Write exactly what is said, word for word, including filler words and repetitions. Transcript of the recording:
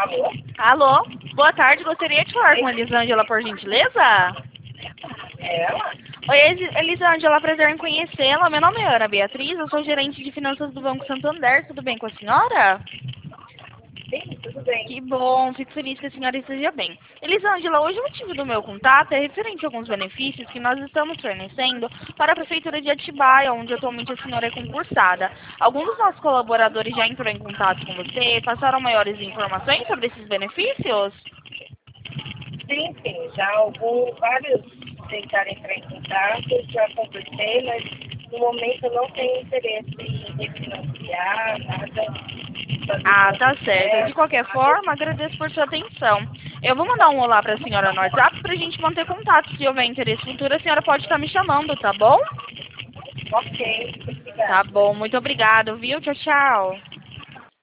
Alô? Alô, boa tarde, gostaria de falar com a Elisângela, por gentileza? Ela? Oi, Elis- Elisângela, prazer em conhecê-la. Meu nome é Ana Beatriz, eu sou gerente de finanças do Banco Santander. Tudo bem com a senhora? Sim, tudo bem. Que bom, fico feliz que a senhora esteja bem. Elisângela, hoje o motivo do meu contato é referente a alguns benefícios que nós estamos fornecendo para a Prefeitura de Atibaia, onde atualmente a senhora é concursada. Alguns dos nossos colaboradores já entrou em contato com você, passaram maiores informações sobre esses benefícios? Sim, sim. Já alguns, vários tentaram entrar em contato, já conversei, mas no momento eu não tenho interesse em refinanciar, nada. Ah, tá certo. De É, qualquer forma, agradeço por sua atenção. Eu vou mandar um olá para a senhora no WhatsApp para a gente manter contato. Se houver interesse futuro, a senhora pode estar me chamando, tá bom? ok, Tá obrigada. bom, muito obrigada, viu? Tchau, tchau.